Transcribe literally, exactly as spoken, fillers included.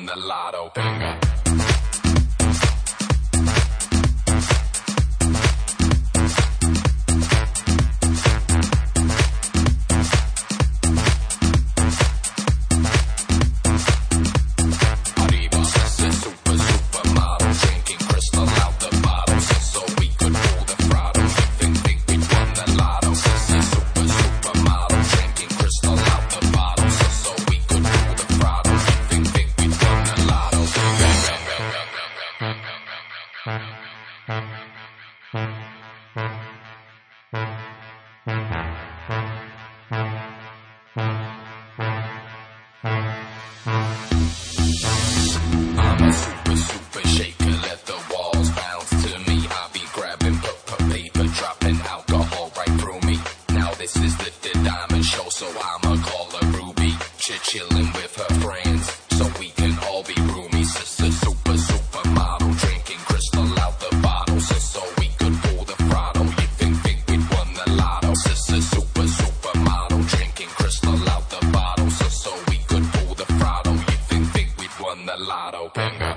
the lotto. Venga. Chilling with her friends, so we can all be roomies. Sister, super, super model, drinking crystal out the bottle. Sister, so we could pull the throttle. You think, think we'd won the lotto? Sister, super, super model, drinking crystal out the bottle. Sister, so we could pull the throttle. You think, think we'd won the lotto? Venga.